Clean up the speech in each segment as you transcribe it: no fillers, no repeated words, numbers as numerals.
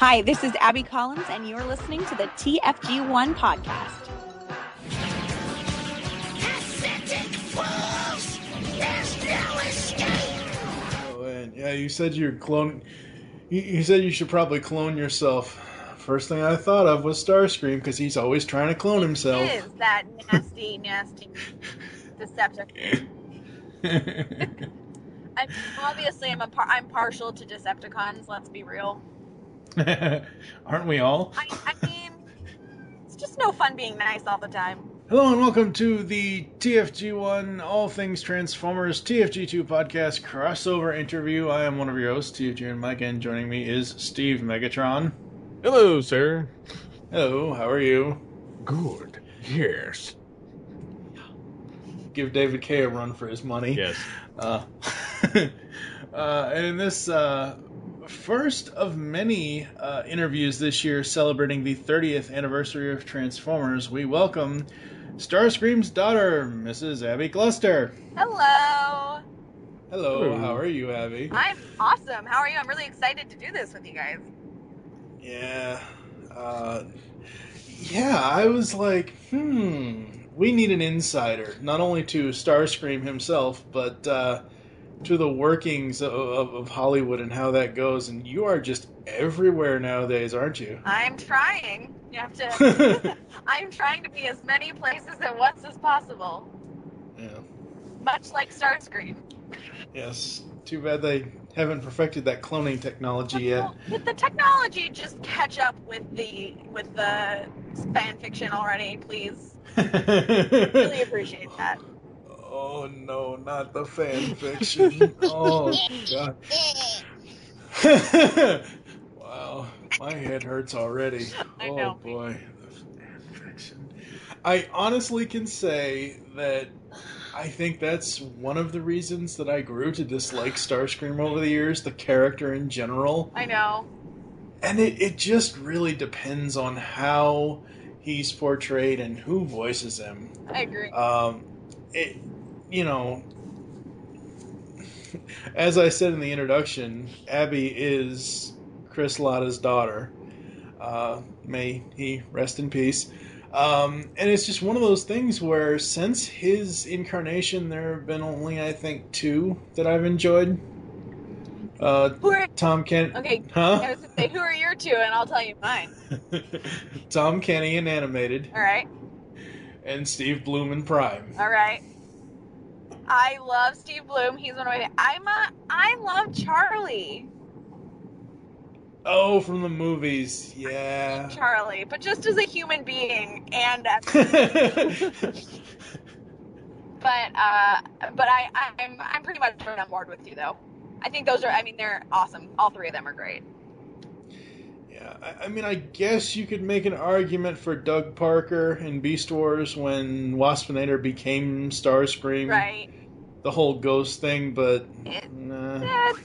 Hi, this is Abby Collins, and you're listening to the TFG1 podcast. Pathetic fools! There's no escape! Oh, and yeah, you said you're clone. You said you should probably clone yourself. First thing I thought of was Starscream because he's always trying to clone himself. It is that nasty, nasty Decepticon. I'm partial to Decepticons. Let's be real. Aren't we all? I mean, it's just no fun being nice all the time. Hello and welcome to the TFG1 All Things Transformers TFG2 podcast crossover interview. I am one of your hosts, TFG and Mike, and joining me is Steve Megatron. Hello, sir. Hello, how are you? Good. Yes. Give David K a run for his money. Yes. And in this first of many interviews this year celebrating the 30th anniversary of Transformers, we welcome Starscream's daughter, Mrs. Abby Cluster. Hello. Hello, how are you, Abby? I'm awesome. How are you? I'm really excited to do this with you guys. Yeah. I was like, we need an insider, not only to Starscream himself, but to the workings of Hollywood and how that goes. And you are just everywhere nowadays, aren't you? I'm trying. You have to. I'm trying to be as many places at once as possible. Yeah. Much like Starscream. Yes. Too bad they haven't perfected that cloning technology yet. With the technology, just catch up with the fan fiction already, please. Really appreciate that. Oh no, not the fan fiction. Oh god. Wow, my head hurts already. I know. Oh boy, the fan fiction. I honestly can say that I think that's one of the reasons that I grew to dislike Starscream over the years, the character in general. I know. And it just really depends on how he's portrayed and who voices him. I agree. As I said in the introduction, Abby is Chris Latta's daughter. May he rest in peace. And it's just one of those things where since his incarnation, there have been only, I think, two that I've enjoyed. Tom Kenny. Okay, Huh? I was going to say, who are your two, and I'll tell you mine. Tom Kenny in Animated. All right. And Steve Bloom in Prime. All right. I love Steve Bloom. He's one of my... I love Charlie. Oh, from the movies, yeah. Charlie, but just as a human being and as... But I'm pretty much on board with you though. I think they're awesome. All three of them are great. Yeah, I guess you could make an argument for Doug Parker in Beast Wars when Waspinator became Starscream. Right. The whole ghost thing, but nah.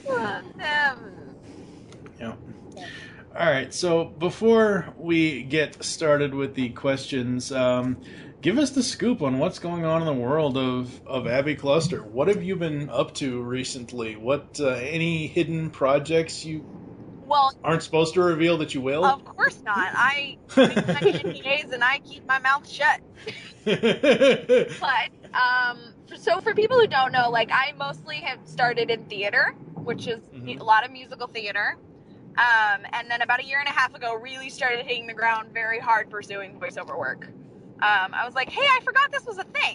Yeah. Alright, so before we get started with the questions, give us the scoop on what's going on in the world of Abby Cluster. What have you been up to recently? What any hidden projects you aren't supposed to reveal that you will? Of course not. I make my NDAs and I keep my mouth shut. But so for people who don't know, like I mostly have started in theater, which is a lot of musical theater. And then about a year and a half ago, really started hitting the ground very hard pursuing voiceover work. I was like, hey, I forgot this was a thing.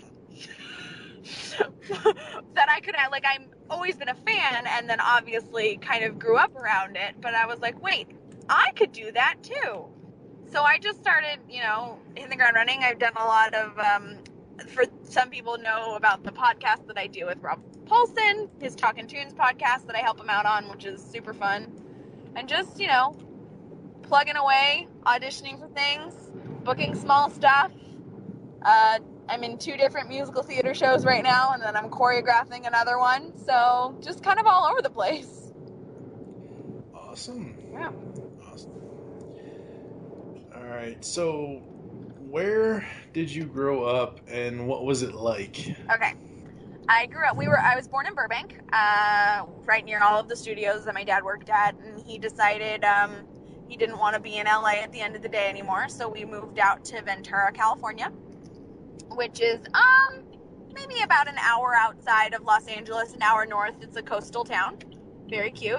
That I could, I'm always been a fan, and then obviously kind of grew up around it, but I was like, wait, I could do that too. So I just started, hitting the ground running. I've done a lot of, for some people know about the podcast that I do with Rob Paulson, his Talkin' Tunes podcast that I help him out on, which is super fun. And just, plugging away, auditioning for things, booking small stuff. I'm in 2 different musical theater shows right now, and then I'm choreographing another one. So just kind of all over the place. Awesome. Yeah. Awesome. All right. So where did you grow up, and what was it like? Okay. I was born in Burbank, right near all of the studios that my dad worked at, and he decided, he didn't want to be in LA at the end of the day anymore, so we moved out to Ventura, California, which is maybe about an hour outside of Los Angeles, an hour north. It's a coastal town. Very cute.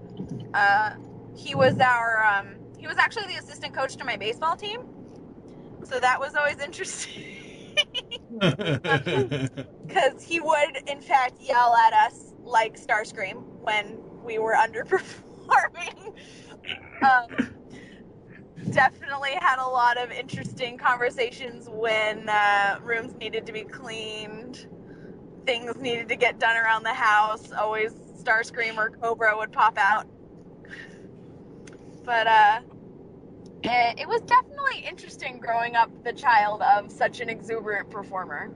He was actually the assistant coach to my baseball team, so that was always interesting. Because he would, in fact, yell at us like Starscream when we were underperforming. Definitely had a lot of interesting conversations when rooms needed to be cleaned, things needed to get done around the house. Always Starscream or Cobra would pop out. But it was definitely interesting growing up the child of such an exuberant performer.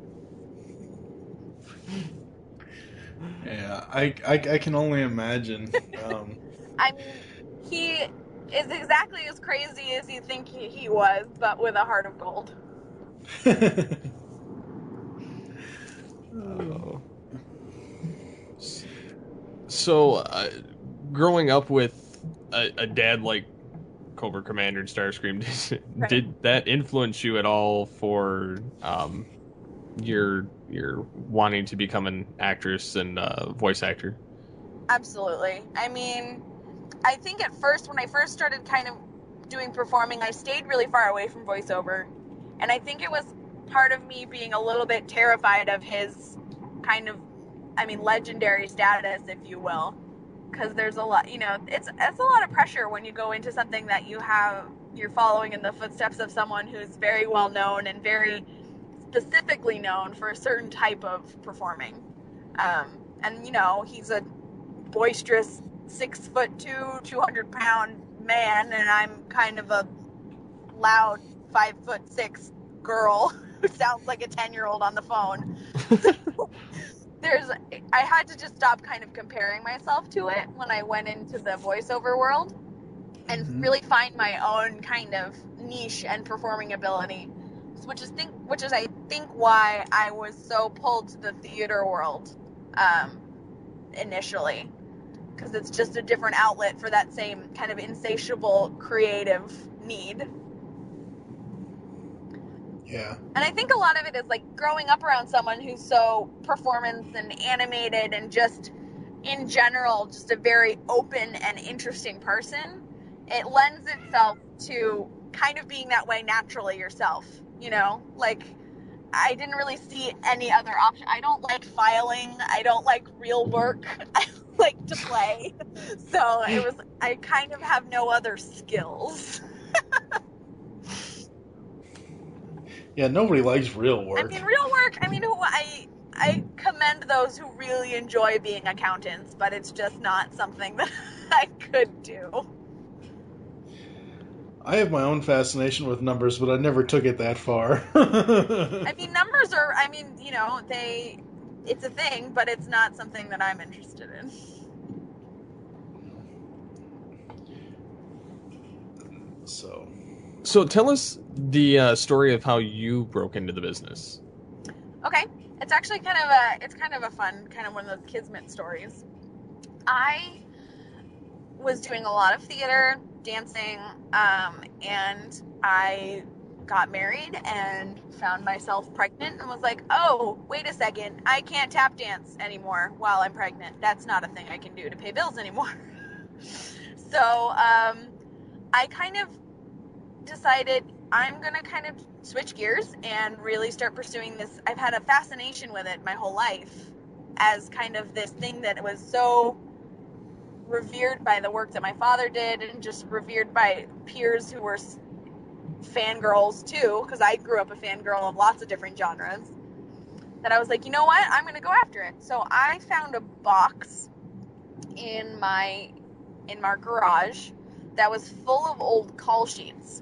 Yeah, I can only imagine. I mean, he is exactly as crazy as you think he was, but with a heart of gold. So, growing up with a dad like Cobra Commander and Starscream, Right. did that influence you at all for your wanting to become an actress and voice actor? Absolutely. I mean, I think at first, when I first started kind of doing performing, I stayed really far away from voiceover. And I think it was part of me being a little bit terrified of his kind of, legendary status, if you will. Because there's a lot, it's a lot of pressure when you go into something that you're following in the footsteps of someone who's very well known and very specifically known for a certain type of performing. And he's a boisterous 6'2", 200-pound man, and I'm kind of a loud 5'6" girl who sounds like a 10-year-old on the phone. I had to just stop kind of comparing myself to it when I went into the voiceover world and really find my own kind of niche and performing ability, which is I think why I was so pulled to the theater world initially, because it's just a different outlet for that same kind of insatiable creative need. Yeah. And I think a lot of it is like growing up around someone who's so performance and animated and just in general just a very open and interesting person. It lends itself to kind of being that way naturally yourself, like I didn't really see any other option. I don't like filing. I don't like real work. I like to play. So I kind of have no other skills. Yeah, nobody likes real work. Real work, I commend those who really enjoy being accountants, but it's just not something that I could do. I have my own fascination with numbers, but I never took it that far. Numbers are, it's a thing, but it's not something that I'm interested in. So tell us the story of how you broke into the business. Okay, it's actually kind of a fun, kind of one of those Kismet stories. I was doing a lot of theater, dancing, and I got married and found myself pregnant and was like, oh, wait a second, I can't tap dance anymore while I'm pregnant. That's not a thing I can do to pay bills anymore. So I kind of decided I'm going to kind of switch gears and really start pursuing this. I've had a fascination with it my whole life as kind of this thing that was so revered by the work that my father did and just revered by peers who were fangirls too, because I grew up a fangirl of lots of different genres, that I was like, you know what, I'm going to go after it. So I found a box in my garage that was full of old call sheets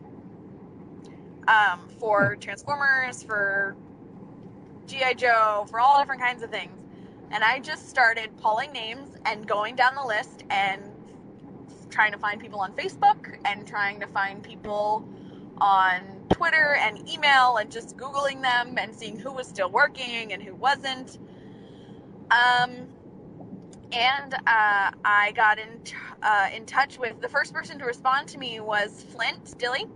for Transformers, for G.I. Joe, for all different kinds of things. And I just started pulling names and going down the list and trying to find people on Facebook and trying to find people on Twitter and email and just Googling them and seeing who was still working and who wasn't. And I got in touch with the first person to respond to me was Flint Dilley,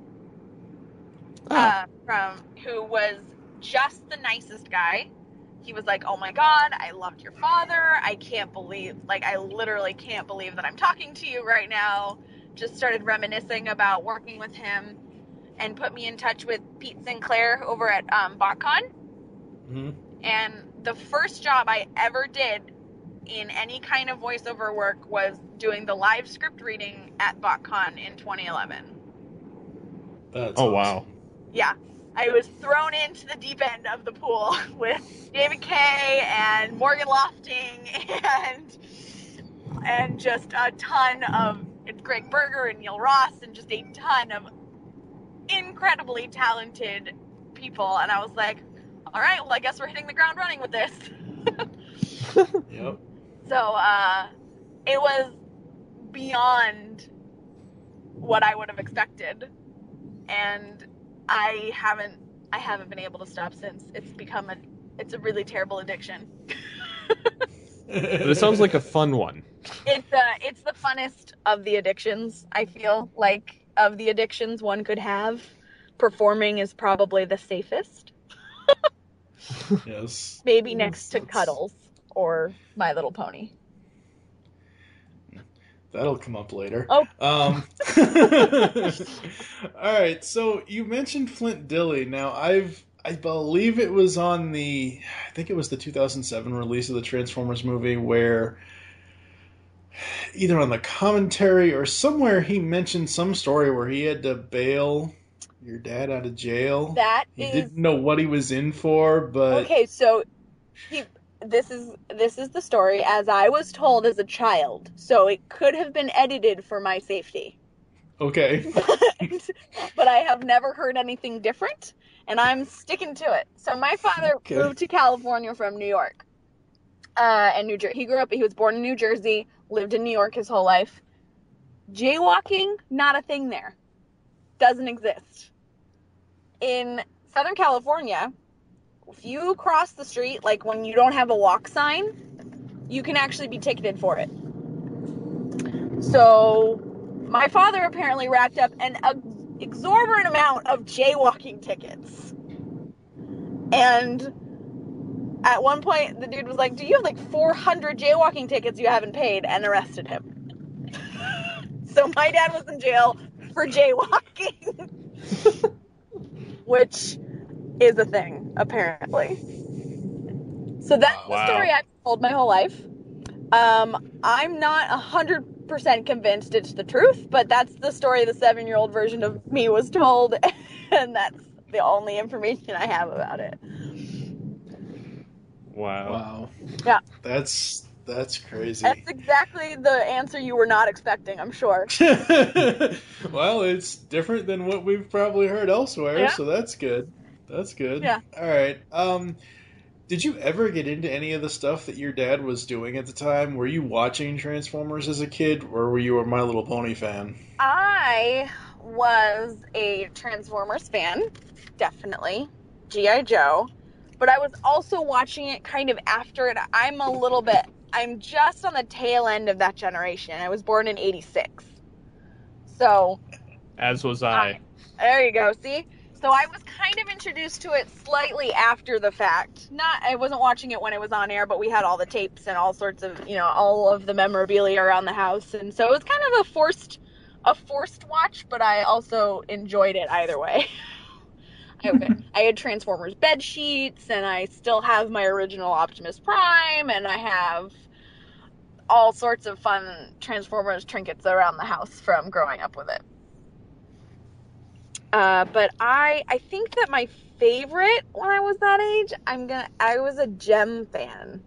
from who was just the nicest guy. He was like, "Oh my God, I loved your father. I literally can't believe that I'm talking to you right now." Just started reminiscing about working with him, and put me in touch with Pete Sinclair over at BotCon. Mm-hmm. And the first job I ever did in any kind of voiceover work was doing the live script reading at BotCon in 2011. That's Oh, awesome. wow. Yeah. I was thrown into the deep end of the pool with David Kay and Morgan Lofting and just a ton of Greg Berger and Neil Ross and just a ton of incredibly talented people. And I was like, all right, well, I guess we're hitting the ground running with this. Yep. So it was beyond what I would have expected, and I haven't been able to stop since. It's a really terrible addiction. But it sounds like a fun one. It's the funnest of the addictions. I feel like of the addictions one could have, performing is probably the safest. Yes. Maybe next to Cuddles or My Little Pony. That'll come up later. Oh. All right. So you mentioned Flint Dilley. Now I believe it was on I think it was the 2007 release of the Transformers movie where either on the commentary or somewhere he mentioned some story where he had to bail your dad out of jail. He didn't know what he was in for, but okay. So this is the story as I was told as a child. So it could have been edited for my safety. okay. But I have never heard anything different, and I'm sticking to it. So my father moved to California from New York, and New Jersey. He was born in New Jersey, lived in New York his whole life. Jaywalking, not a thing there. Doesn't exist. In Southern California, if you cross the street, like when you don't have a walk sign, you can actually be ticketed for it. So my father apparently racked up an exorbitant amount of jaywalking tickets. And at one point, the dude was like, "Do you have like 400 jaywalking tickets you haven't paid?" and arrested him. So my dad was in jail for jaywalking. Which is a thing, apparently. So that's the story I've told my whole life. I'm not 100% convinced it's the truth, but that's the story the 7-year-old version of me was told, and that's the only information I have about it. Wow. Yeah. That's crazy. That's exactly the answer you were not expecting, I'm sure. Well, it's different than what we've probably heard elsewhere, so that's good. That's good. Yeah. All right. Did you ever get into any of the stuff that your dad was doing at the time? Were you watching Transformers as a kid, or were you a My Little Pony fan? I was a Transformers fan, definitely. G.I. Joe. But I was also watching it kind of after it. I'm just on the tail end of that generation. I was born in 86. So. As was I. There you go, see? So I was kind of introduced to it slightly after the fact. I wasn't watching it when it was on air, but we had all the tapes and all sorts of, all of the memorabilia around the house. And so it was kind of a forced watch, but I also enjoyed it either way. I had Transformers bed sheets, and I still have my original Optimus Prime, and I have all sorts of fun Transformers trinkets around the house from growing up with it. But I think that my favorite when I was that age, I was a Gem fan.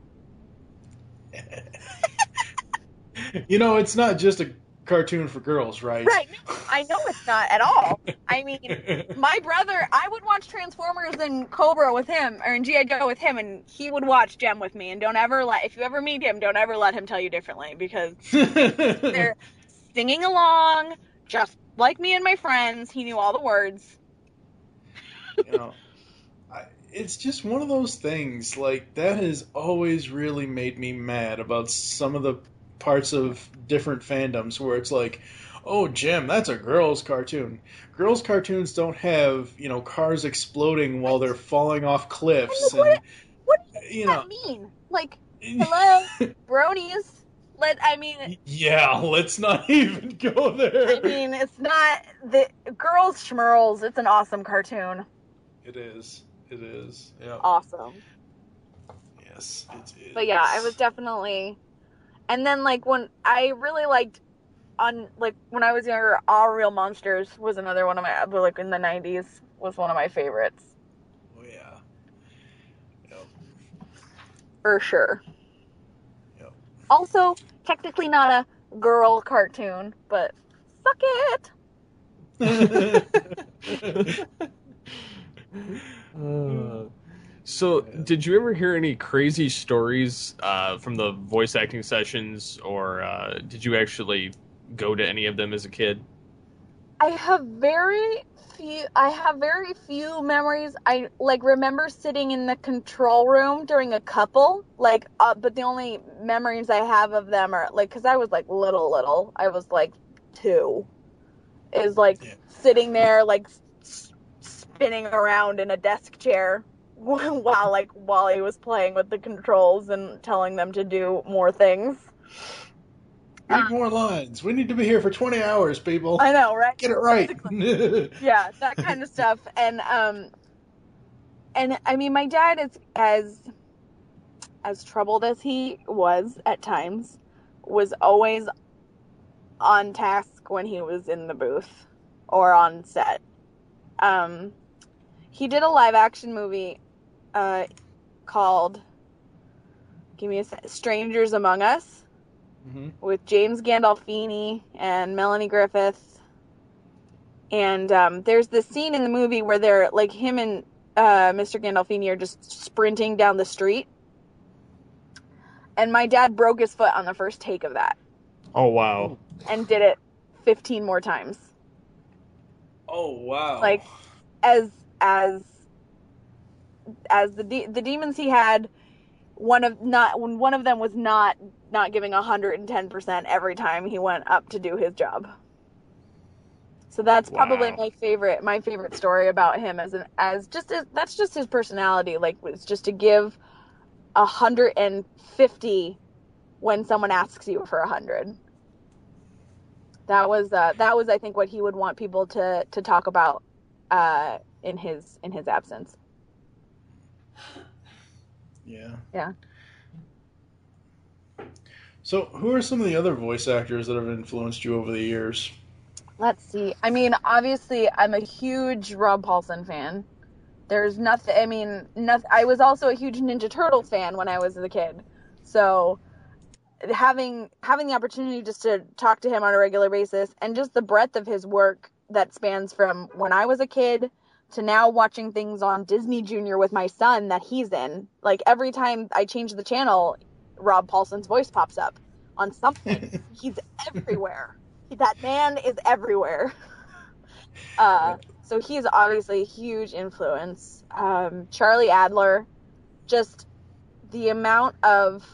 It's not just a cartoon for girls, right? Right. No, I know it's not at all. I mean, my brother, I would watch Transformers and Cobra with him, or in G.I. Joe with him, and he would watch Gem with me. And if you ever meet him, don't ever let him tell you differently, because they're singing along, just like me and my friends. He knew all the words. it's just one of those things. Like, that has always really made me mad about some of the parts of different fandoms where it's like, oh, Jim, that's a girl's cartoon. Girls' cartoons don't have, cars exploding while they're falling off cliffs. And And, what does you that mean? Like, hello, bronies. Yeah, let's not even go there. I mean, it's not the girls schmerls. It's an awesome cartoon. It is. It is. Yeah. Awesome. Yes. It But yeah, is. I was definitely. And then like when I really liked, when I was younger, All Real Monsters was another one of my, like in the 90s, was one of my favorites Oh yeah. Yep. for sure. Yep. Also, technically not a girl cartoon, but suck it. So, did you ever hear any crazy stories from the voice acting sessions, or did you actually go to any of them as a kid? I have very few memories. I remember sitting in the control room during a couple, but the only memories I have of them are because I was little. I was 2. Is sitting there spinning around in a desk chair while he was playing with the controls and telling them to do more things. Read more lines. We need to be here for 20 hours, people. I know, right? Get it right. Yeah, that kind of stuff. And I mean, my dad is as troubled as he was at times, was always on task when he was in the booth or on set. He did a live action movie called Strangers Among Us. Mm-hmm. With James Gandolfini and Melanie Griffith. And there's this scene in the movie where they're him and Mr. Gandolfini are just sprinting down the street. And my dad broke his foot on the first take of that. Oh, wow. And did it 15 more times. Oh, wow. As the demons he had, one of them was not giving 110% every time he went up to do his job. So that's probably Wow. my favorite story about him that's just his personality. It's just to give 150 when someone asks you for 100. That was I think what he would want people to talk about in his absence. Yeah. Yeah. So, who are some of the other voice actors that have influenced you over the years? Let's see. I mean, obviously, I'm a huge Rob Paulsen fan. There's nothing. I mean, I was also a huge Ninja Turtles fan when I was a kid. So, having the opportunity just to talk to him on a regular basis, and just the breadth of his work that spans from when I was a kid to now watching things on Disney Junior with my son that he's in. Every time I change the channel, Rob Paulsen's voice pops up on something. He's everywhere. That man is everywhere. So he's obviously a huge influence. Charlie Adler, just the amount of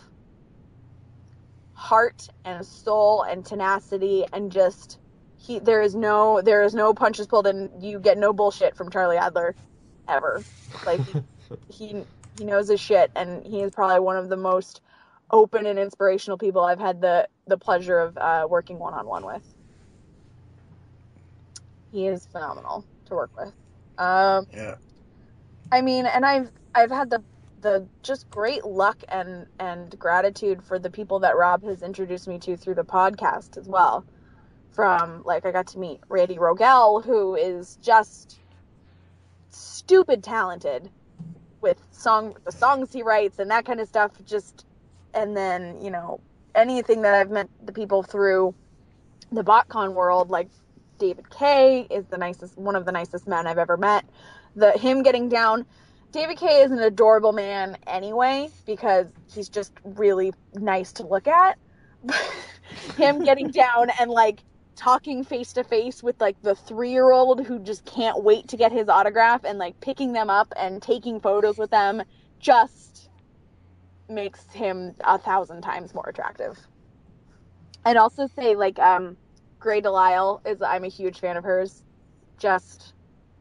heart and soul and tenacity, and just there is no punches pulled, and you get no bullshit from Charlie Adler ever. He knows his shit, and he is probably one of the most open and inspirational people I've had the pleasure of working one-on-one with. He is phenomenal to work with. Yeah. I mean, and I've had the just great luck and gratitude for the people that Rob has introduced me to through the podcast as well. From I got to meet Randy Rogel, who is just stupid talented with the songs he writes and that kind of stuff. And then anything that I've met the people through the BotCon world, David Kay is one of the nicest men I've ever met. Him getting down. David Kay is an adorable man anyway, because he's just really nice to look at. Him getting down and talking face to face with like the 3-year-old who just can't wait to get his autograph, and like picking them up and taking photos with them just makes him 1,000 times more attractive. I'd also say like Grey Delisle I'm a huge fan of hers. Just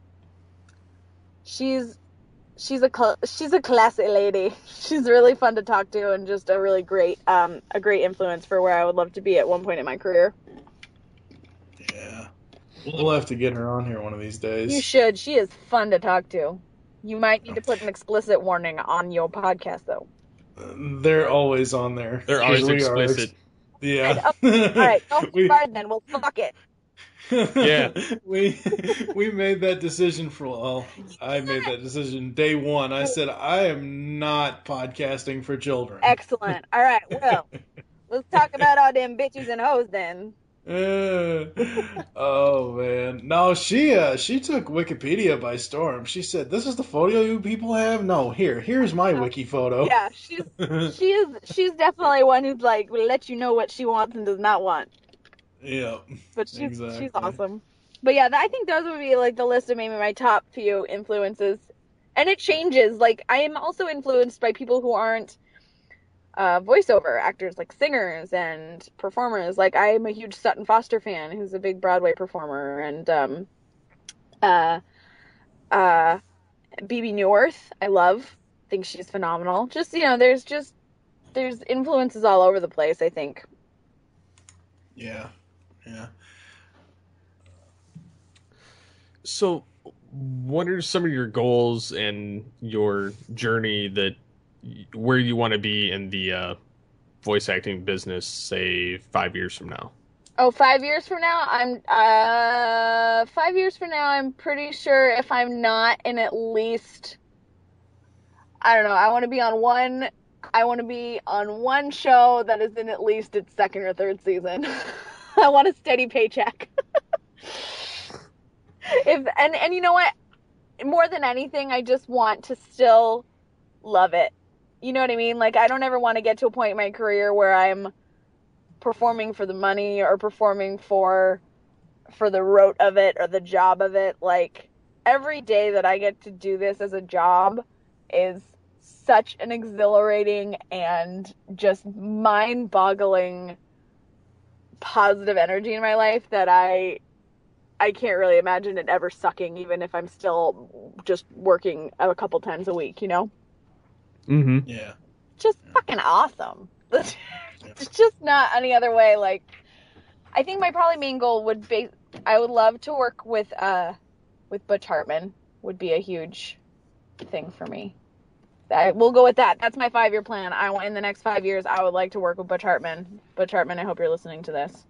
she's a classy lady. She's really fun to talk to and just a really great influence for where I would love to be at one point in my career. Yeah. We'll have to get her on here one of these days. You should. She is fun to talk to. You might need to put an explicit warning on your podcast, though. They're always on there. They're always explicit. Yeah. All right. Don't start then. Well, fuck it. Yeah. we made that decision I made that decision day one. I said, I am not podcasting for children. Excellent. All right. Well, let's talk about all them bitches and hoes then. Oh man, no, she took Wikipedia by storm. She said, "This is the photo you people have." No, here's my wiki photo. Yeah, she's definitely one who's like will let you know what she wants and does not want. Yeah, but she's awesome. But yeah, I think those would be like the list of maybe my top few influences, and it changes. Like I am also influenced by people who aren't voiceover actors, like singers and performers. Like I'm a huge Sutton Foster fan, who's a big Broadway performer, and BB Newirth, I love. Think she's phenomenal. Just there's influences all over the place, I think. Yeah. So, what are some of your goals and your journey where you want to be in the voice acting business, say 5 years from now? Oh, 5 years from now? I'm pretty sure if I'm not in at least, I don't know, I want to be on one show that is in at least its second or third season. I want a steady paycheck. And you know what? More than anything, I just want to still love it. You know what I mean? Like, I don't ever want to get to a point in my career where I'm performing for the money or performing for the rote of it or the job of it. Like, every day that I get to do this as a job is such an exhilarating and just mind-boggling positive energy in my life that I can't really imagine it ever sucking, even if I'm still just working a couple times a week, you know? Mm-hmm. Yeah. Just fucking awesome. It's just not any other way. Like, I think my probably main goal would be, I would love to work with Butch Hartman. Would be a huge thing for me. We'll go with that. That's my 5-year plan. In the next 5 years, I would like to work with Butch Hartman. Butch Hartman, I hope you're listening to this.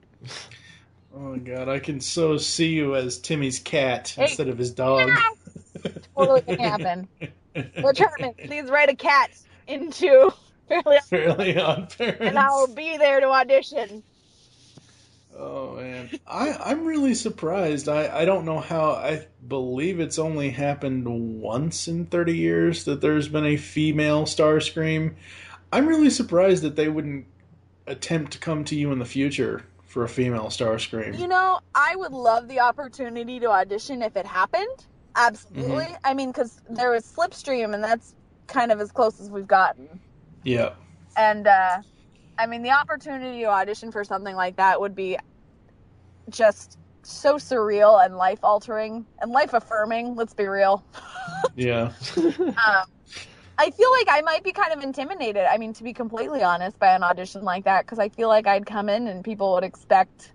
Oh God, I can so see you as Timmy's cat instead of his dog. Totally gonna happen. Butch Hartman, please write a cat into Fairly Odd Parents. and I'll be there to audition. Oh man, I'm really surprised. I don't know how. I believe it's only happened once in 30 years that there's been a female Starscream. I'm really surprised that they wouldn't attempt to come to you in the future for a female Starscream. You know, I would love the opportunity to audition if it happened. Absolutely. Mm-hmm. I mean, because there was Slipstream, and that's kind of as close as we've gotten. Yeah. And, I mean, the opportunity to audition for something like that would be just so surreal and life-altering and life-affirming, let's be real. Yeah. I feel like I might be kind of intimidated, I mean, to be completely honest, by an audition like that, because I feel like I'd come in and people would expect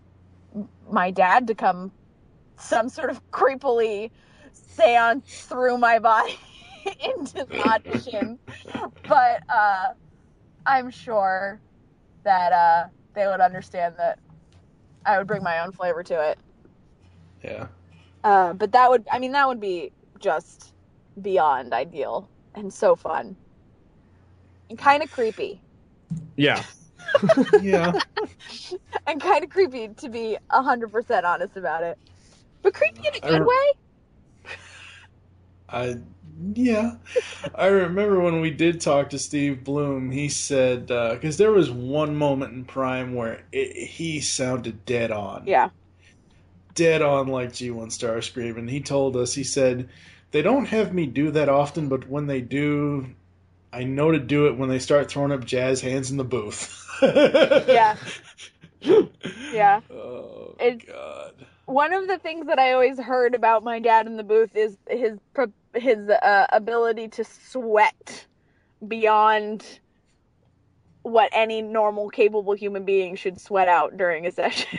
my dad to come some sort of creepily seance through my body into the audition. But I'm sure that they would understand that I would bring my own flavor to it. Yeah. But that would be just beyond ideal and so fun and kind of creepy. Yeah. Yeah. And kind of creepy, to be 100% honest about it. But creepy in a good way? Yeah. I remember when we did talk to Steve Bloom, he said, because there was one moment in Prime where he sounded dead on. Yeah. Dead on like G1 Starscream. And he told us, he said, they don't have me do that often, but when they do, I know to do it when they start throwing up jazz hands in the booth. Yeah. Yeah. Oh, It's- God. One of the things that I always heard about my dad in the booth is his ability to sweat beyond what any normal, capable human being should sweat out during a session.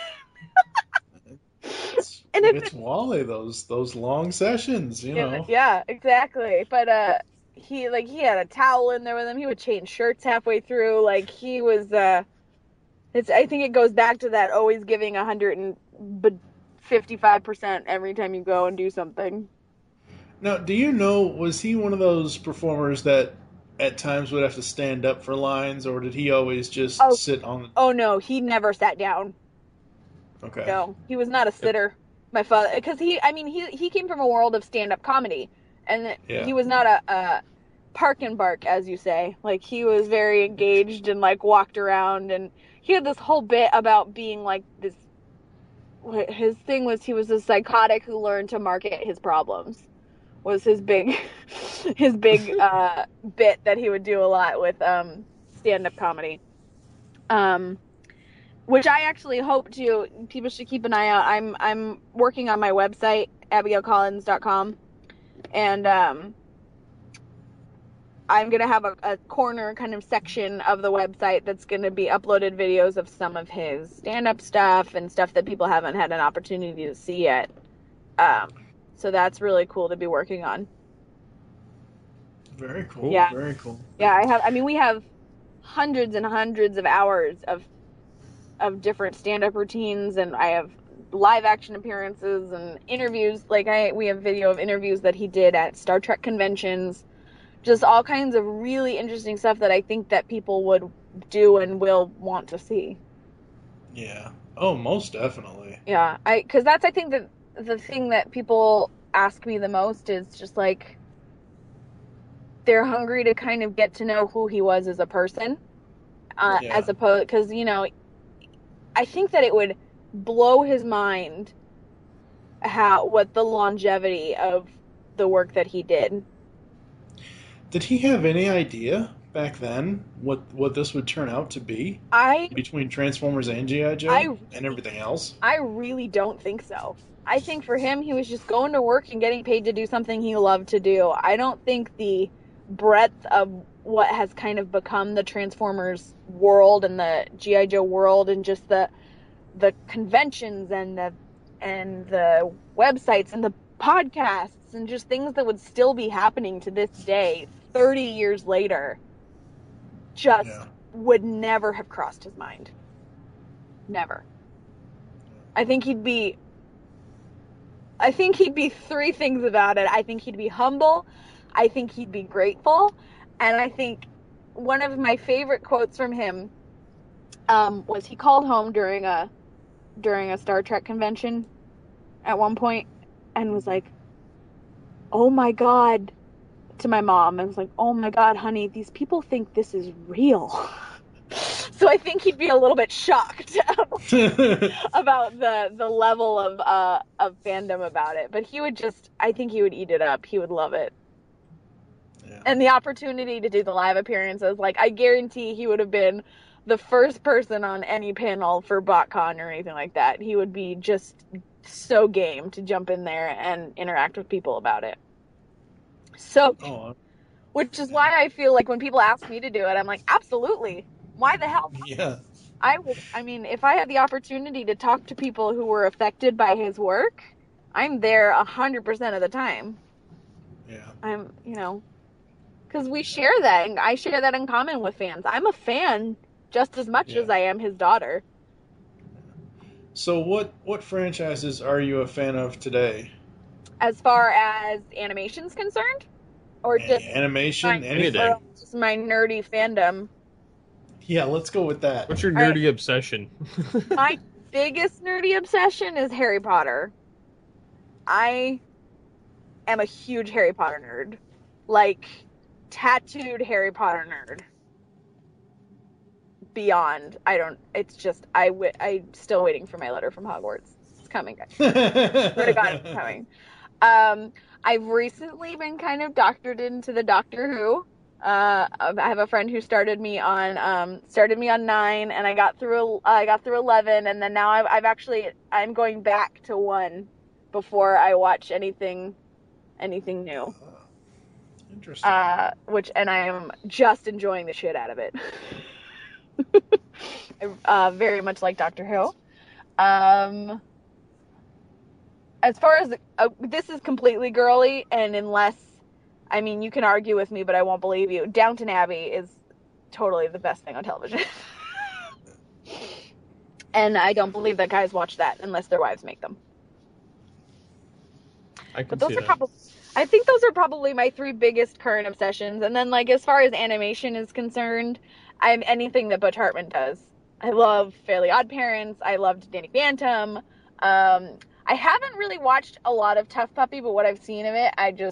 And if It's Wally, those long sessions, you know. yeah, exactly. But he had a towel in there with him. He would change shirts halfway through. Like he was I think it goes back to that always giving 155% every time you go and do something. Now, do you know, was he one of those performers that at times would have to stand up for lines, or did he always just Oh. sit on the... Oh no, he never sat down. Okay. No, he was not a sitter. My father, because he came from a world of stand-up comedy, and Yeah. he was not a park and bark, as you say. Like he was very engaged and like walked around, and he had this whole bit about being like this. His thing was he was a psychotic who learned to market his problems. Was his big bit that he would do a lot with stand-up comedy. Which I actually hope to. People should keep an eye out. I'm working on my website, abigailcollins.com, and I'm gonna have a corner kind of section of the website that's gonna be uploaded videos of some of his stand-up stuff and stuff that people haven't had an opportunity to see yet. So that's really cool to be working on. Very cool. Yeah. Very cool. Yeah, we have hundreds and hundreds of hours of different stand-up routines, and I have live action appearances and interviews. We have video of interviews that he did at Star Trek conventions. Just all kinds of really interesting stuff that I think that people would do and will want to see. Yeah. Oh, most definitely. Yeah, because that's, I think, that the thing that people ask me the most is just like they're hungry to kind of get to know who he was as a person, Yeah. as opposed, because I think that it would blow his mind what the longevity of the work that he did. Did he have any idea back then what this would turn out to be between Transformers and G.I. Joe and everything else? I really don't think so. I think for him, he was just going to work and getting paid to do something he loved to do. I don't think the breadth of what has kind of become the Transformers world and the G.I. Joe world and just the conventions and the websites and the podcasts and just things that would still be happening to this day 30 years later just would never have crossed his mind. Never. I think he'd be three things about it. I think he'd be humble, I think he'd be grateful, and I think one of my favorite quotes from him was he called home during a Star Trek convention at one point and was like, "Oh my God," to my mom. I was like, "Oh my God, honey, these people think this is real." So I think he'd be a little bit shocked about the level of fandom about it. But I think he would eat it up. He would love it. Yeah. And the opportunity to do the live appearances, like I guarantee he would have been the first person on any panel for BotCon or anything like that. He would be just so game to jump in there and interact with people about it. So, which is why I feel like when people ask me to do it, I'm like, absolutely. Why the hell? Yeah. If I had the opportunity to talk to people who were affected by his work, I'm there 100% of the time. Yeah. Because we share that, and I share that in common with fans. I'm a fan just as much as I am his daughter. So what franchises are you a fan of today? As far as animation's concerned? Or just animation, anything? Just my nerdy fandom. Yeah, let's go with that. What's your nerdy obsession? My biggest nerdy obsession is Harry Potter. I am a huge Harry Potter nerd. Like, tattooed Harry Potter nerd. Beyond. I'm still waiting for my letter from Hogwarts. It's coming, guys. Swear to God, it's coming. I've recently been kind of doctored into the Doctor Who. I have a friend who started me on 9, and I got through 11, and then now I'm going back to 1 before I watch anything new. Interesting. And I am just enjoying the shit out of it. I very much like Doctor Who. As far as this is completely girly, and you can argue with me, but I won't believe you. Downton Abbey is totally the best thing on television. And I don't believe that guys watch that unless their wives make them. I think those are probably my 3 biggest current obsessions. And then, like, as far as animation is concerned, I'm anything that Butch Hartman does. I love Fairly Odd Parents. I loved Danny Phantom. I haven't really watched a lot of Tough Puppy, but what I've seen of it,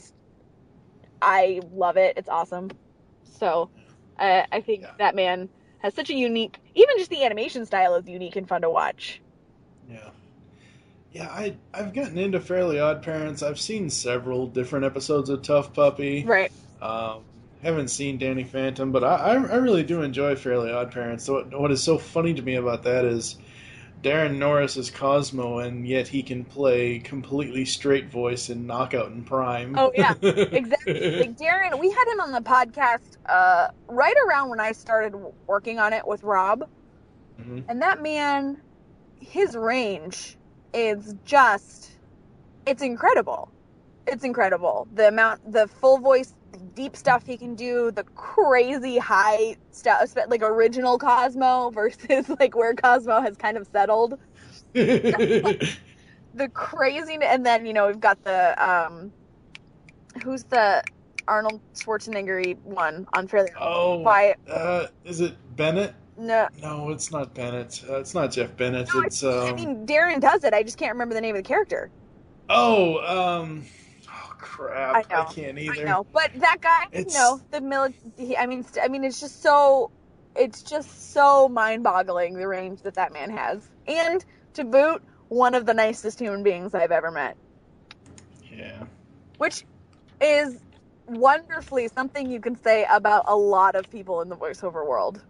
I love it. It's awesome. So, I think that man has such a unique, even just the animation style is unique and fun to watch. Yeah. Yeah, I've gotten into Fairly Odd Parents. I've seen several different episodes of Tough Puppy. Right. Haven't seen Danny Phantom, but I really do enjoy Fairly Odd Parents. So what is so funny to me about that is Darren Norris is Cosmo, and yet he can play completely straight voice in Knockout and Prime. Oh, yeah, exactly. Like, Darren, we had him on the podcast right around when I started working on it with Rob. Mm-hmm. And that man, his range is just, it's incredible. It's incredible. The full voice, deep stuff he can do, the crazy high stuff, like original Cosmo versus like where Cosmo has kind of settled. The crazy, and then we've got the who's the Arnold Schwarzenegger one on Fairly Odd? Is it Bennett? No, it's not Bennett. It's not Jeff Bennett. No, it's Darren does it. I just can't remember the name of the character. Crap! I know. I can't either. I know, but that guy, it's just so mind-boggling the range that man has, and to boot, one of the nicest human beings I've ever met. Yeah. Which is wonderfully something you can say about a lot of people in the voiceover world.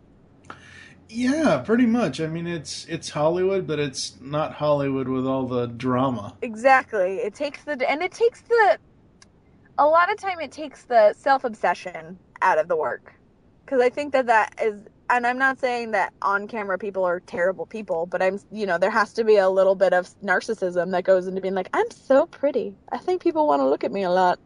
Yeah, pretty much. I mean, it's Hollywood, but it's not Hollywood with all the drama. Exactly. A lot of time it takes the self-obsession out of the work. Because I think that is, and I'm not saying that on-camera people are terrible people, but there has to be a little bit of narcissism that goes into being like, I'm so pretty. I think people want to look at me a lot.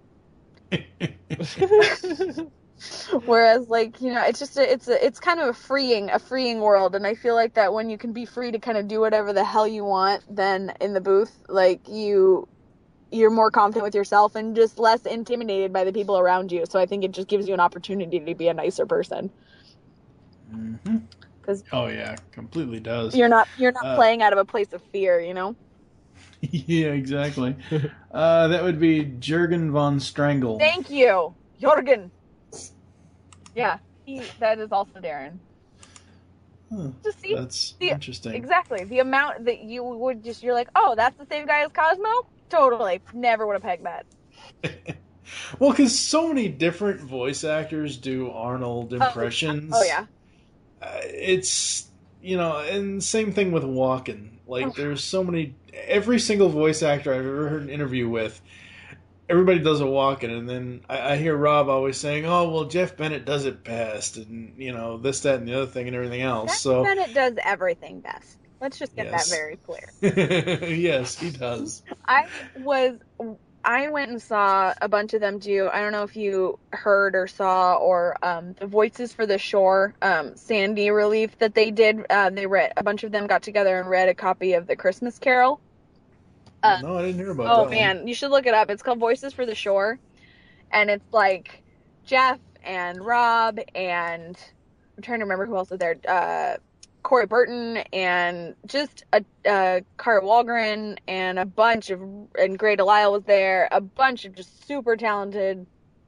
Whereas, like, it's kind of a freeing world, and I feel like that when you can be free to kind of do whatever the hell you want, then in the booth, like, you're more confident with yourself and just less intimidated by the people around you. So I think it just gives you an opportunity to be a nicer person. Mm-hmm. Oh yeah, completely does. You're not playing out of a place of fear, Yeah, exactly. That would be Jürgen von Strangle. Thank you, Jürgen. Yeah, that is also Darren. Huh, just see, that's interesting. Exactly. The amount that you're like, oh, that's the same guy as Cosmo? Totally. Never would have pegged that. Well, because so many different voice actors do Arnold impressions. Oh, yeah. It's, and same thing with Walken. Like, there's so many, every single voice actor I've ever heard an interview with, everybody does a Walken, and then I hear Rob always saying, oh, well, Jeff Bennett does it best, and, this, that, and the other thing, and everything else. Jeff Bennett does everything best. Let's just get that very clear. Yes, he does. I went and saw a bunch of them do, I don't know if you heard or saw, or the Voices for the Shore Sandy relief that they did. They read, a bunch of them got together and read a copy of The Christmas Carol. No, I didn't hear about that. Oh, man, you should look it up. It's called Voices for the Shore. And it's like Jeff and Rob and I'm trying to remember who else was there. Corey Burton and just Kara Walgren and and Grey DeLisle was there, a bunch of just super talented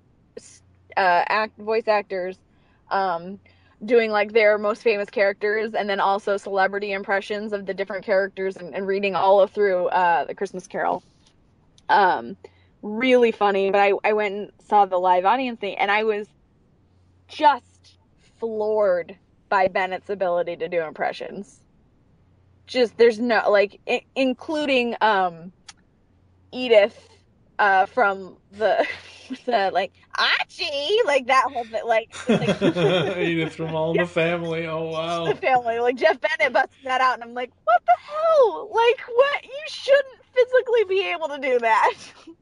voice actors doing like their most famous characters, and then also celebrity impressions of the different characters, and reading all through the Christmas Carol. Really funny, but I went and saw the live audience thing, and I was just floored by Bennett's ability to do impressions. Just, there's no, like, including Edith from the like, Archie, like that whole bit, like Edith from All in the Family. Oh wow. The Family, like Jeff Bennett busting that out, and I'm like, what the hell? Like, what? You shouldn't physically be able to do that.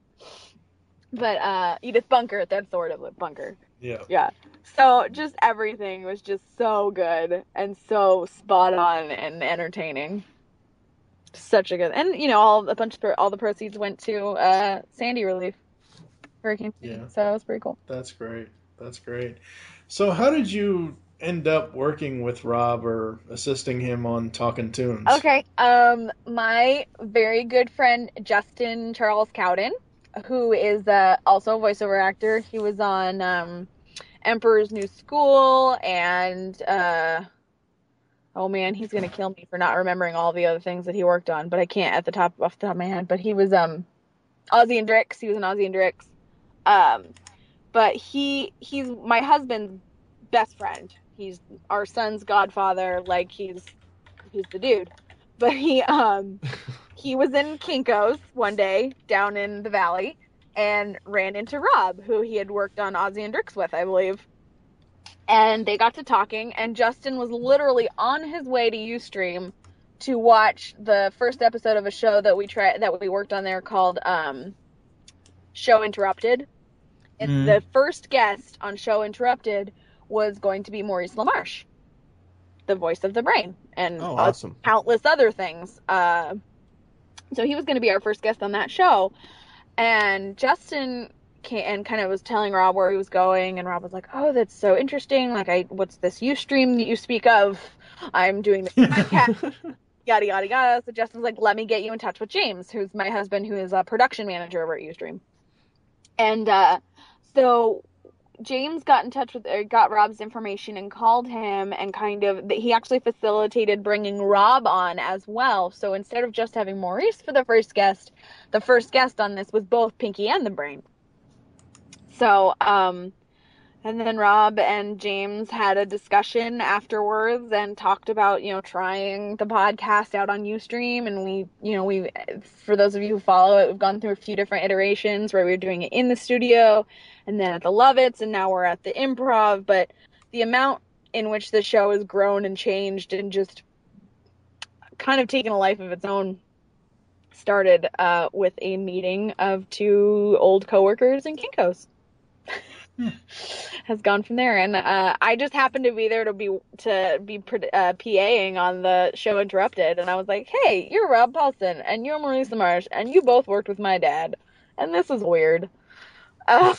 But Edith Bunker, that's the word of it, Bunker. Yeah. So just everything was just so good and so spot on and entertaining. Such a good, and you know, all the proceeds went to Sandy relief, Hurricane Sandy. Yeah. So that was pretty cool. That's great. So how did you end up working with Rob or assisting him on Talking Tunes? Okay. My very good friend Justin Charles Cowden, who is also a voiceover actor. He was on Emperor's New School, and oh man, he's gonna kill me for not remembering all the other things that he worked on, but I can't off the top of my head. But he was Ozzy and Drix. He was in Ozzy and Drix. But he's my husband's best friend. He's our son's godfather. Like, he's the dude. But he was in Kinko's one day down in the valley and ran into Rob, who he had worked on Ozzy and Drix with, I believe. And they got to talking, and Justin was literally on his way to Ustream to watch the first episode of a show that we worked on there called Show Interrupted. And the first guest on Show Interrupted was going to be Maurice LaMarche, the voice of the Brain, and awesome. Countless other things. So he was going to be our first guest on that show. And Justin came and kind of was telling Rob where he was going, and Rob was like, "Oh, that's so interesting. Like, what's this Ustream that you speak of? I'm doing this podcast." Yada, yada, yada. So Justin's like, "Let me get you in touch with James, who's my husband, who is a production manager over at Ustream." And so James got Rob's information and called him, and he actually facilitated bringing Rob on as well. So instead of just having Maurice for the first guest on this was both Pinky and the Brain. So, and then Rob and James had a discussion afterwards and talked about, trying the podcast out on Ustream. And we, for those of you who follow it, we've gone through a few different iterations where we were doing it in the studio and then at the Lovitz, and now we're at the Improv. But the amount in which the show has grown and changed and just kind of taken a life of its own started with a meeting of two old coworkers in Kinko's. Has gone from there, and I just happened to be there to be PAing on the Show Interrupted, and I was like, "Hey, you're Rob Paulson, and you're Maurice LaMarche, and you both worked with my dad, and this is weird." And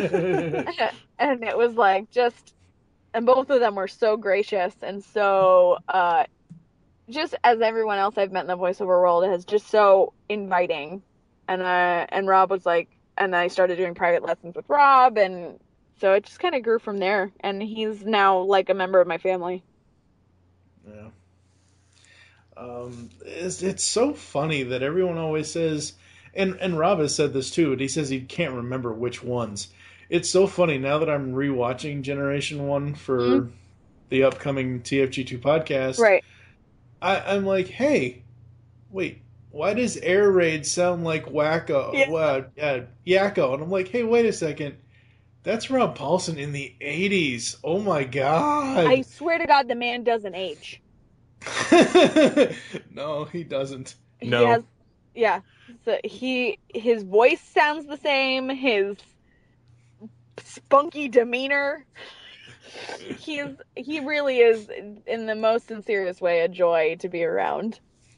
it was like and both of them were so gracious and so just as everyone else I've met in the voiceover world is just so inviting, and Rob was like, and I started doing private lessons with Rob, and so it just kind of grew from there, and he's now like a member of my family. Yeah. It's so funny that everyone always says, and Rob has said this too, and he says he can't remember which ones. It's so funny now that I'm rewatching Generation 1 for the upcoming TFG2 podcast. Right. I'm like, hey, wait, why does Air Raid sound like Wacko? Yakko? And I'm like, hey, wait a second. That's Rob Paulson in the 80s. Oh my God. I swear to God, the man doesn't age. No, he doesn't. No. So his voice sounds the same, his spunky demeanor. He really is, in the most sincerest way, a joy to be around.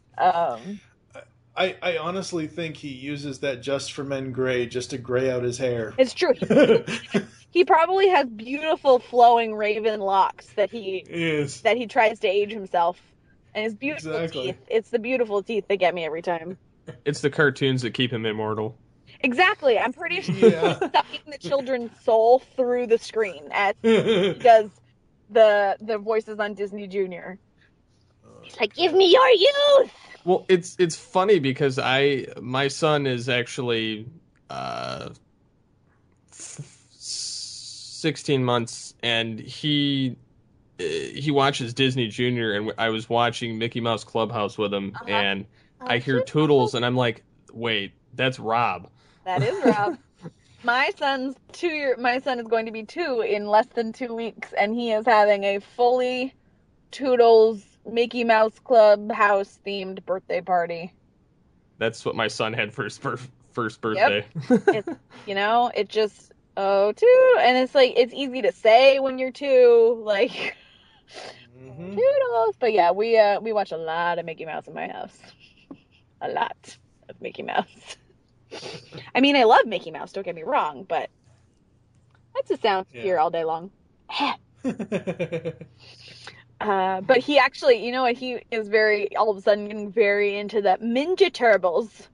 I honestly think he uses that Just for Men gray just to gray out his hair. It's true. He probably has beautiful flowing raven locks that he Yes. tries to age himself. And his beautiful Exactly. teeth. It's the beautiful teeth that get me every time. It's the cartoons that keep him immortal. Exactly. I'm pretty sure Yeah. he's sucking the children's soul through the screen as he does the voices on Disney Junior. He's like, give me your youth! Well, it's funny because my son is actually 16 months, and he watches Disney Junior, and I was watching Mickey Mouse Clubhouse with him, and I hear Toodles, and I'm like, wait, that's Rob. That is Rob. My son is going to be 2 in less than 2 weeks, and he is having a fully Toodles Mickey Mouse Clubhouse themed birthday party. That's what my son had for his first birthday. It's, it just, and it's like, it's easy to say when you're 2, like, Toodles. But yeah, we watch a lot of Mickey Mouse in my house. A lot of Mickey Mouse. I mean, I love Mickey Mouse, don't get me wrong, but that's a sound to hear all day long. But he actually, he is all of a sudden getting very into the Ninja Turtles.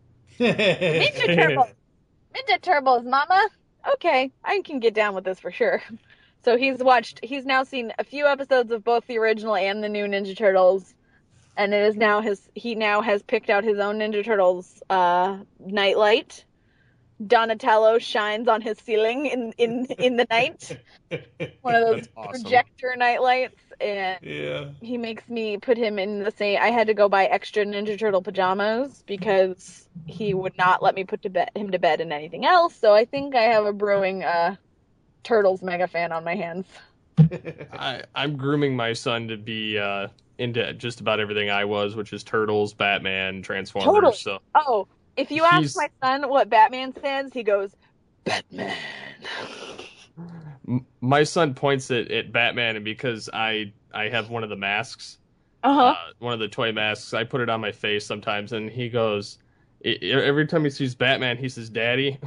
Ninja Turtles, mama. Okay, I can get down with this for sure. So he's now seen a few episodes of both the original and the new Ninja Turtles. And it is he now has picked out his own Ninja Turtles nightlight. Donatello shines on his ceiling in the night. One of those projector nightlights. And he makes me put him in the same. I had to go buy extra Ninja Turtle pajamas because he would not let me put him to bed in anything else. So I think I have a brewing Turtles mega fan on my hands. I'm grooming my son to be into just about everything I was, which is Turtles, Batman, Transformers. Totally. So. Oh, if you ask my son what Batman says, he goes, Batman. My son points at Batman, and because I have one of the masks, one of the toy masks, I put it on my face sometimes, and he goes, every time he sees Batman, he says, Daddy.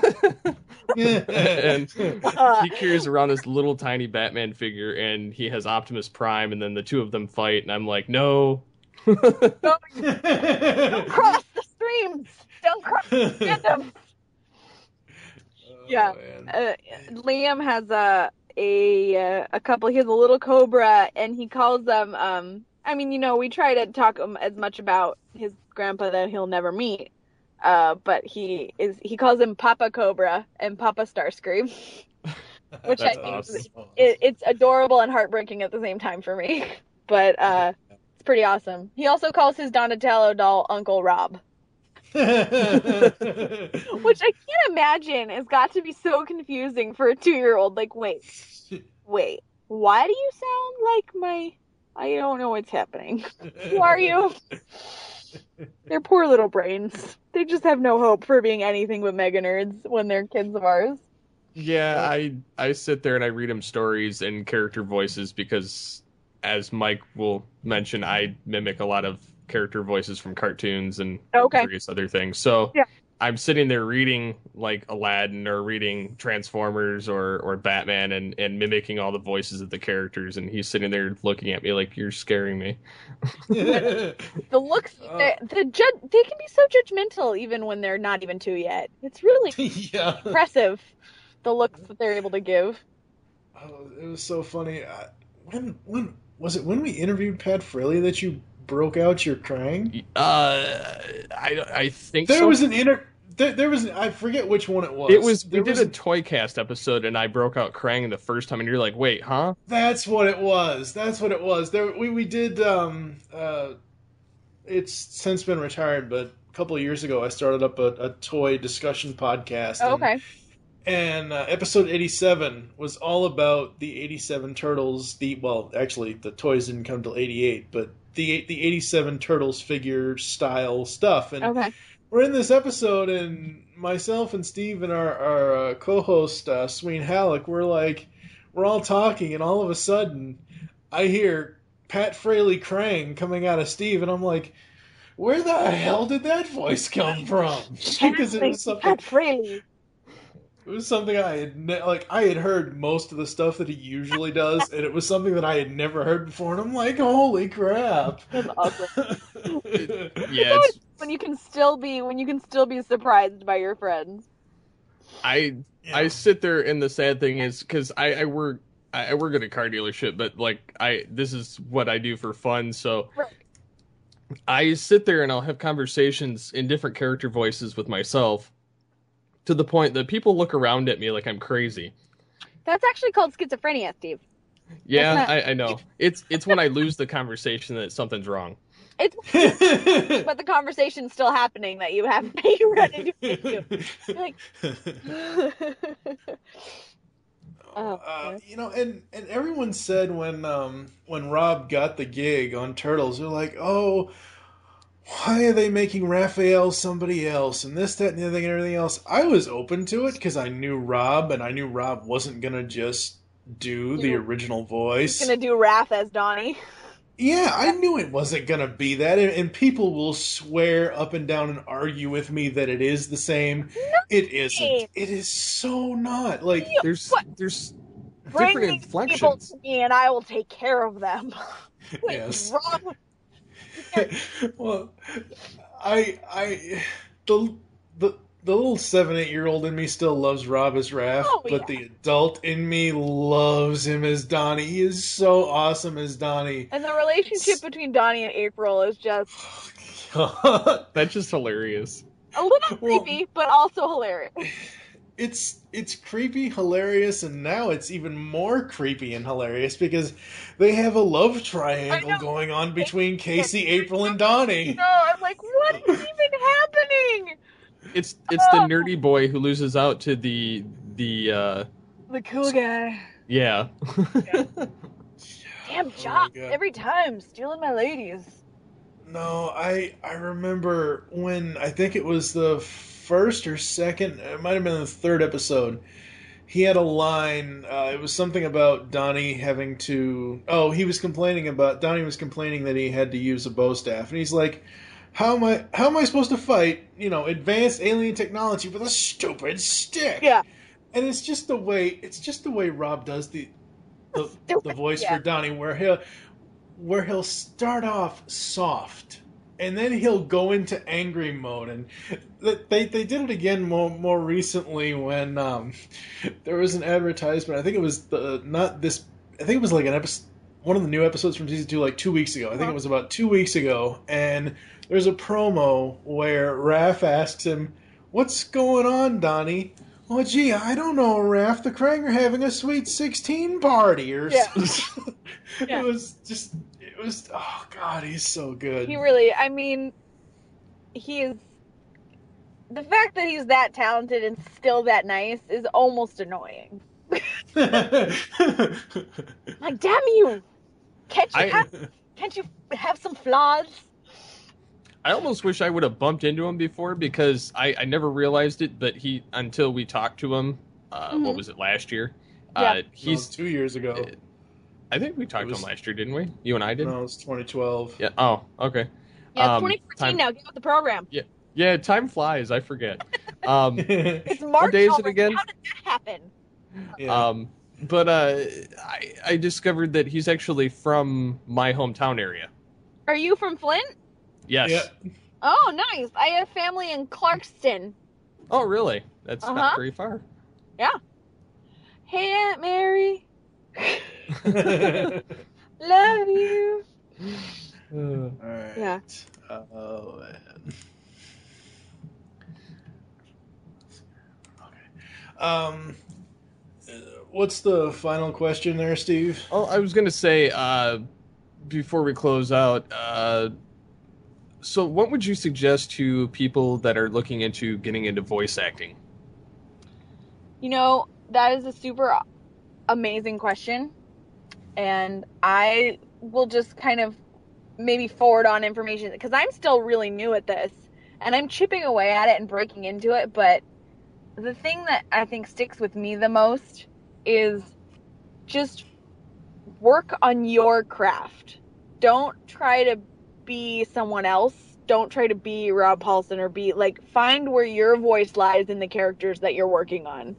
And he carries around this little tiny Batman figure, and he has Optimus Prime, and then the two of them fight, and I'm like, no. Don't cross the streams. Don't cross the fandom. Yeah. Liam has a couple. He has a little cobra, and he calls them. We try to talk as much about his grandpa that he'll never meet. But he calls him Papa Cobra and Papa Starscream, which I think awesome. It's adorable and heartbreaking at the same time for me. But it's pretty awesome. He also calls his Donatello doll Uncle Rob. Which I can't imagine has got to be so confusing for a 2-year-old. Like, wait, why do you sound like I don't know what's happening. Who are you? Their poor little brains. They just have no hope for being anything but mega nerds when they're kids of ours. Yeah, I sit there and I read them stories and character voices because, as Mike will mention, I mimic a lot of character voices from cartoons and various other things. So I'm sitting there reading like Aladdin or reading Transformers or Batman and mimicking all the voices of the characters, and he's sitting there looking at me like, you're scaring me. The looks, they can be so judgmental even when they're not even 2 yet. It's really impressive, the looks that they're able to give. Oh, it was so funny. When was it when we interviewed Pat Fraley that you broke out your crying? I think there so. was there was I forget which one it was. We did a Toy Cast episode and I broke out crying the first time and you're like, wait, huh? That's what it was. We did it's since been retired, but a couple of years ago I started up a toy discussion podcast. And episode 87 was all about the 87 Turtles. Actually, the toys didn't come till 88, but the 87 Turtles figure style stuff. And we're in this episode, and myself and Steve and our co-host, Sween Halleck, we're all talking, and all of a sudden, I hear Pat Fraley Krang coming out of Steve, and I'm like, where the hell did that voice come from? Because it was something... Pat Fraley. It was something I had I had heard most of the stuff that he usually does, and it was something that I had never heard before, and I'm like, holy crap! That's awesome. Yeah, it's, when you can still be surprised by your friends. I sit there, and the sad thing is because I work at a car dealership, but like this is what I do for fun, so Right. I sit there and I'll have conversations in different character voices with myself, to the point that people look around at me like I'm crazy. That's actually called schizophrenia, Steve. Yeah, I know. It's when I lose the conversation that something's wrong. But the conversation's still happening that you run into issue. You're like, and everyone said when Rob got the gig on Turtles, they're like, oh, why are they making Raphael somebody else and this, that, and the other thing and everything else? I was open to it because I knew Rob, and I knew Rob wasn't gonna just do the original voice. He's gonna do Raph as Donnie. Yeah, I knew it wasn't gonna be that, and people will swear up and down and argue with me that it is the same. No, it isn't. It is so not. Like there's Bring different these people inflections. to me, and I will take care of them. Yes. Rob. Well, the little 7-8-year-old in me still loves Rob as Raph, but the adult in me loves him as Donnie. He is so awesome as Donnie. And the relationship between Donnie and April is just That's just hilarious. a little creepy, but also hilarious. It's creepy, hilarious, and now it's even more creepy and hilarious because they have a love triangle going on between Casey, April, and Donnie. No, I'm like, what is even happening? It's the nerdy boy who loses out to the cool guy. Yeah. Damn Jock, every time stealing my ladies. No, I remember when, I think it was the first or second, it might have been the third episode, he had a line, it was something about Donnie having to, Donnie was complaining that he had to use a bow staff, and he's like, how am I supposed to fight, advanced alien technology with a stupid stick? Yeah. And it's just the way Rob does the voice for Donnie, where he'll start off soft, and then he'll go into angry mode. And they did it again more recently when there was an advertisement. I think it was like an episode, one of the new episodes from season 2, like 2 weeks ago. I think it was about 2 weeks ago, and there's a promo where Raph asks him, "What's going on, Donnie?" "Oh, gee, I don't know, Raph. The Krang are having a Sweet 16 party," or something. It was, oh, God, he's so good. He really, the fact that he's that talented and still that nice is almost annoying. Like, damn you! Can't you have some flaws? I almost wish I would have bumped into him before, because I never realized it, but until we talked to him, what was it, last year? Yeah. He's 2 years ago. I think we talked to him last year, didn't we? You and I did? No, it was 2012. Yeah. Oh, okay. Yeah, 2014 now. Get with the program. Yeah, time flies. I forget. It's March. What day is it already. again? How did that happen? Yeah. But I discovered that he's actually from my hometown area. Are you from Flint? Yes. Yeah. Oh, nice. I have family in Clarkston. Oh, really? That's not very far. Yeah. Hey, Aunt Mary. Love you. All right. Yeah. Oh, man. Okay. What's the final question there, Steve? Oh, I was going to say, before we close out, so what would you suggest to people that are looking into getting into voice acting? That is a super amazing question. And I will just kind of maybe forward on information, because I'm still really new at this and I'm chipping away at it and breaking into it. But the thing that I think sticks with me the most is just work on your craft. Don't try to be someone else. Don't try to be Rob Paulsen or find where your voice lies in the characters that you're working on.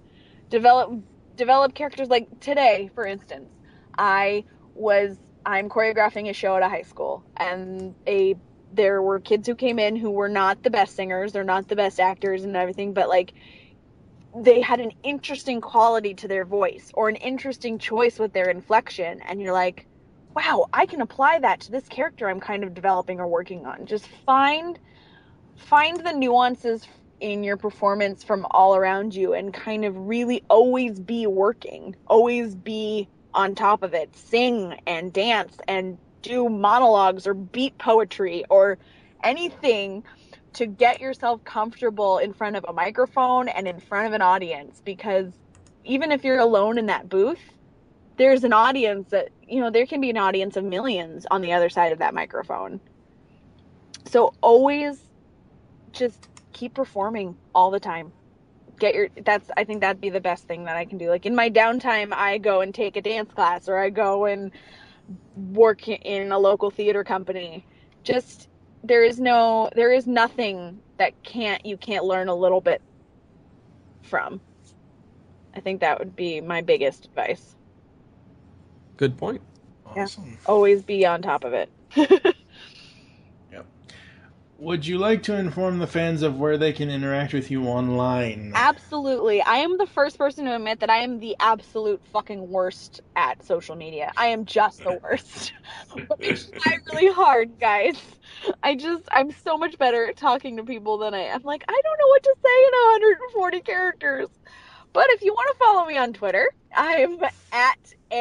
develop characters. Like today, for instance, I'm choreographing a show at a high school, and there were kids who came in who were not the best singers, they're not the best actors and everything, but like they had an interesting quality to their voice or an interesting choice with their inflection, and you're like, wow, I can apply that to this character I'm kind of developing or working on. Just find the nuances in your performance from all around you and kind of really always be working, always be on top of it, sing and dance and do monologues or beat poetry or anything to get yourself comfortable in front of a microphone and in front of an audience, because even if you're alone in that booth, there's an audience that, there can be an audience of millions on the other side of that microphone. So always just keep performing all the time. I think that'd be the best thing that I can do. Like in my downtime, I go and take a dance class, or I go and work in a local theater company. Just, there is nothing that you can't learn a little bit from. I think that would be my biggest advice. Good point. Awesome. Yeah. Always be on top of it. Yep. Would you like to inform the fans of where they can interact with you online? Absolutely. I am the first person to admit that I am the absolute fucking worst at social media. I am just the worst. I try really hard, guys. I'm so much better at talking to people than I am. Like, I don't know what to say in 140 characters. But if you want to follow me on Twitter, I'm at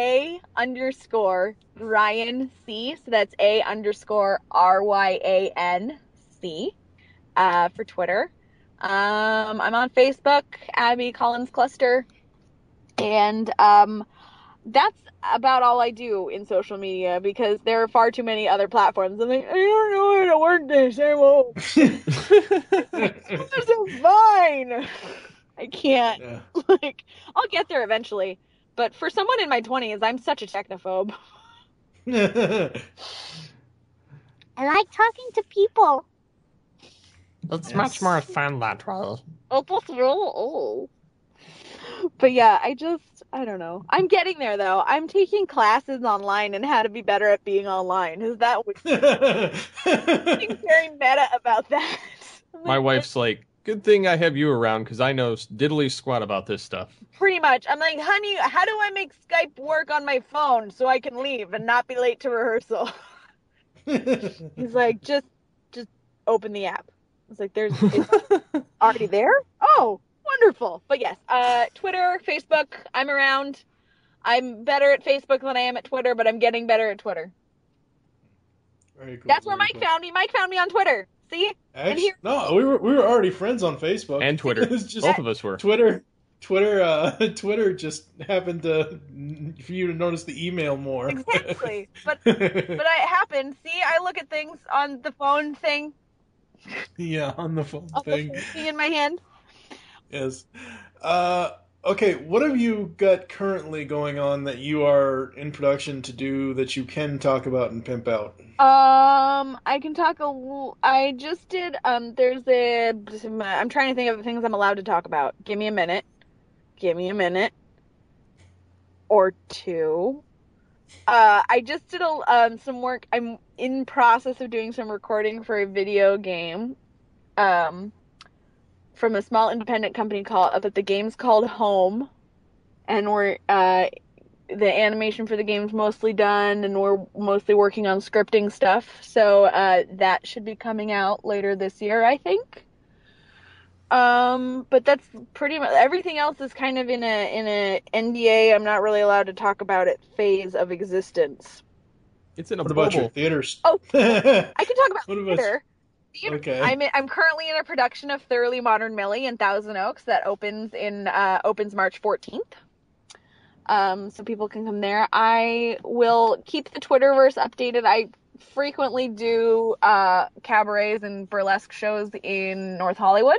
@A_Ryan C. So that's A_RYAN C for Twitter. I'm on Facebook, Abby Collins Cluster. And that's about all I do in social media, because there are far too many other platforms. I'm like, I don't know how to work this. I'm old. This is fine. I can't. Yeah. Like, I'll get there eventually. But for someone in my 20s, I'm such a technophobe. I like talking to people. It's much more fun that way. But yeah, I don't know. I'm getting there, though. I'm taking classes online and how to be better at being online. Is that what being very meta about that? My wife's like, good thing I have you around, because I know diddly squat about this stuff. Pretty much. I'm like, honey, how do I make Skype work on my phone so I can leave and not be late to rehearsal? He's like, just open the app. It's like, it's already there? Oh, wonderful. But yes, Twitter, Facebook, I'm around. I'm better at Facebook than I am at Twitter, but I'm getting better at Twitter. Very cool. That's where Mike found me. Mike found me on Twitter. See? Actually, no, we were already friends on Facebook and Twitter. Both of us were. Twitter just happened for you to notice the email more. Exactly, but it happened. See, I look at things on the phone thing. Yeah, on the phone thing. In my hand. Yes. Okay, what have you got currently going on that you are in production to do that you can talk about and pimp out? I can talk I just did, I'm trying to think of the things I'm allowed to talk about. Give me a minute or two. I just did some work. I'm in process of doing some recording for a video game, from a small independent company but the game's called Home, and we're, the animation for the game's mostly done, and we're mostly working on scripting stuff. So, that should be coming out later this year, I think. But that's pretty much, everything else is kind of in a NDA. I'm not really allowed to talk about it phase of existence. It's in a What about your theaters? Oh, I can talk about theater. Okay. I'm currently in a production of Thoroughly Modern Millie in Thousand Oaks that opens March 14th. So people can come there. I will keep the Twitterverse updated. I frequently do cabarets and burlesque shows in North Hollywood.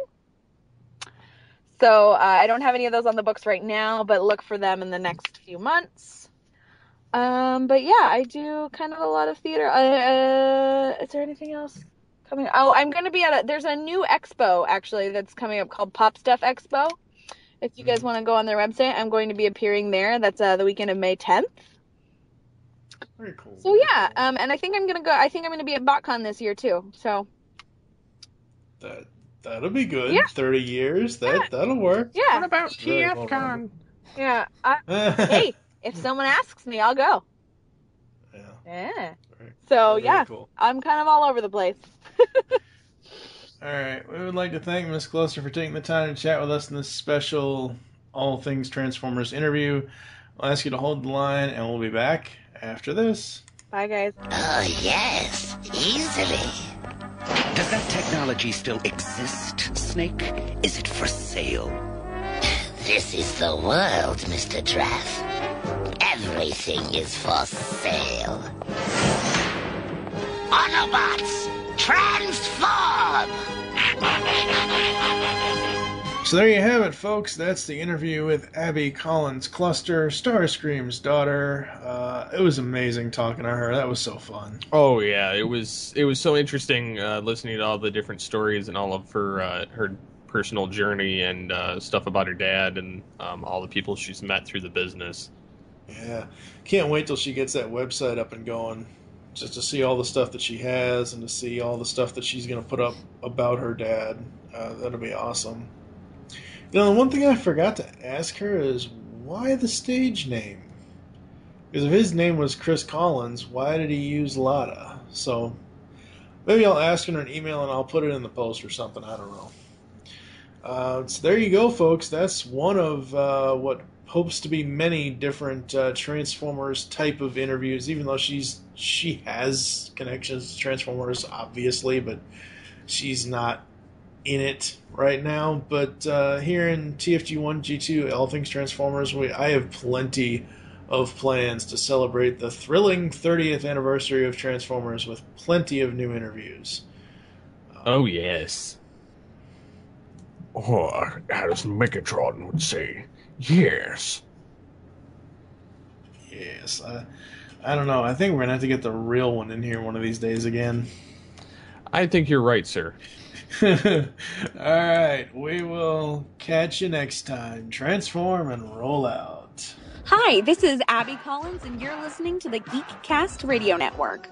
So I don't have any of those on the books right now, but look for them in the next few months. But yeah, I do kind of a lot of theater. Is there anything else coming? Oh, I'm going to be there's a new expo actually that's coming up called Pop Stuff Expo. If you guys want to go on their website, I'm going to be appearing there. That's the weekend of May 10th. Very cool. So yeah, and I think I'm gonna go. I think I'm gonna be at BotCon this year too. So that'll be good. Yeah. 30 years. That'll work. Yeah. What about TFCon? Yeah. Hey, if someone asks me, I'll go. Yeah. So yeah, cool. I'm kind of all over the place. All right. We would like to thank Miss Cluster for taking the time to chat with us in this special All Things Transformers interview. I'll ask you to hold the line, and we'll be back after this. Bye, guys. Oh, yes. Easily. Does that technology still exist, Snake? Is it for sale? This is the world, Mr. Drath. Everything is for sale. Autobots, transform! So there you have it, folks. That's the interview with Abby Collins Cluster, Starscream's daughter. It was amazing talking to her. That was so fun. Oh yeah, it was so interesting listening to all the different stories and all of her personal journey and stuff about her dad and all the people she's met through the business. Yeah, can't wait till she gets that website up and going, just to see all the stuff that she has and to see all the stuff that she's going to put up about her dad. That'll be awesome. You know, the one thing I forgot to ask her is why the stage name? Because if his name was Chris Collins, why did he use Lada? So maybe I'll ask her in an email and I'll put it in the post or something. I don't know. So there you go, folks. That's one of what hopes to be many different Transformers type of interviews, even though she has connections to Transformers, obviously, but she's not in it right now. But here in TFG1, G2, All Things Transformers, I have plenty of plans to celebrate the thrilling 30th anniversary of Transformers with plenty of new interviews. Oh, yes. Or, as Megatron would say, yes. Yes. I don't know. I think we're going to have to get the real one in here one of these days again. I think you're right, sir. All right. We will catch you next time. Transform and roll out. Hi, this is Abby Collins, and you're listening to the Geekcast Radio Network.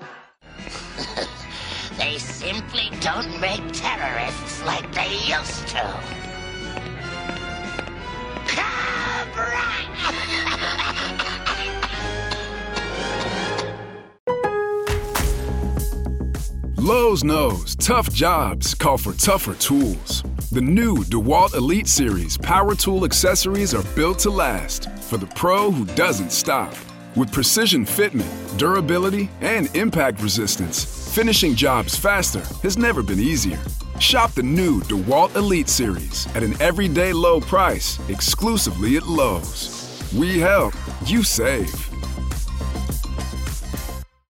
They simply don't make terrorists like they used to. Cobra! Lowe's knows tough jobs call for tougher tools. The new DeWalt Elite Series power tool accessories are built to last for the pro who doesn't stop. With precision fitment, durability, and impact resistance, finishing jobs faster has never been easier. Shop the new DeWalt Elite Series at an everyday low price exclusively at Lowe's. We help, you save.